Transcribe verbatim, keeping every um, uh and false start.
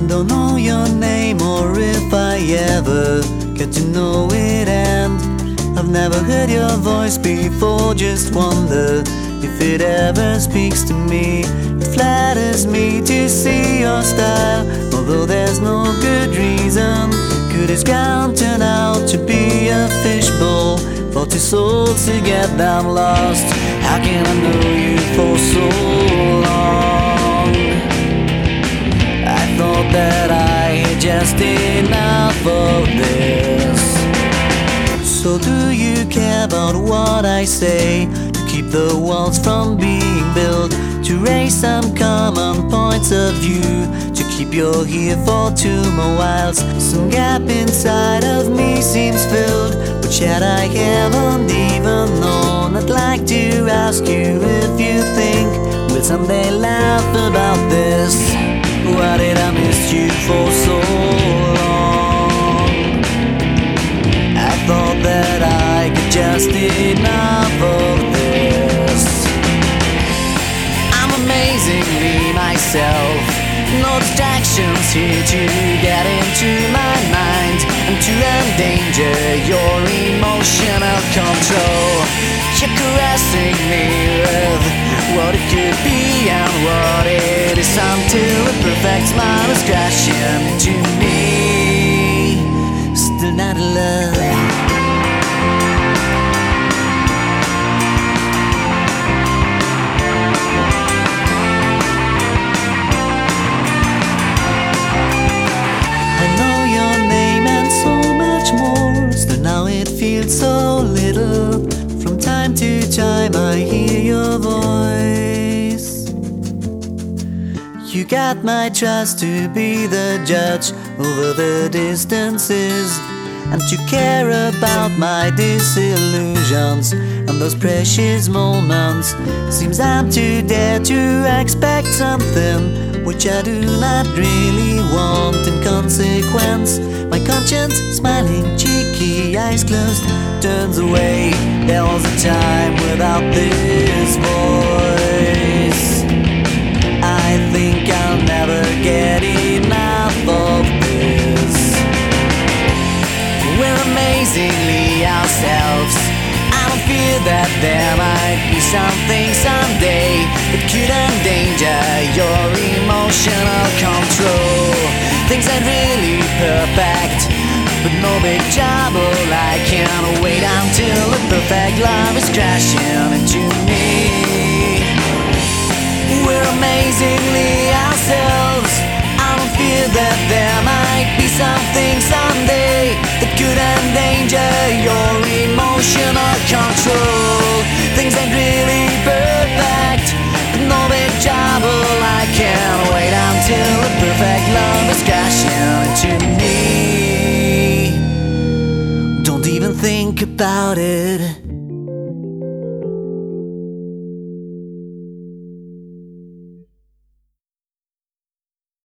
don't know your name or if I ever get to know it, and I've never heard your voice before. Just wonder if it ever speaks to me. It flatters me to see your style, although there's no good reason. Could this ground turn out to be a fishbowl for two souls to get down lost? How can I know you for so long? I thought that I had just enough of this. So do you care about what I say? To keep the walls from being built, to raise some common points of view, to keep you here for two more whiles. Some gap inside of me seems filled, which yet I haven't even known. I'd like to ask you if you think we'll someday laugh about this. Why did I miss you for so long? I thought that I could just enough of this. I'm amazingly myself, no distractions here to get into my mind and to endanger your emotional control. You're caressing me with what it could be and what it is, until a perfect smile is crashing into me. Still not in love. So little, from time to time I hear your voice. You got my trust to be the judge over the distances, and to care about my disillusions and those precious moments. Seems I'm too dare to expect something which I do not really want. In consequence, my conscience, smiling, cheeky, eyes closed, turns away. There was a time without this voice. I think I'll never get enough of this. We're amazingly ourselves. I don't fear that there might be something someday that could endanger your emotional control. Things ain't really perfect, but no big trouble. I can't wait until the perfect love is crashing into me. We're amazingly ourselves. I don't fear that there might be something someday that could endanger your emotional control. Things ain't really perfect, but no big trouble. I can't wait until the perfect love is crashing into me. Don't even think about it.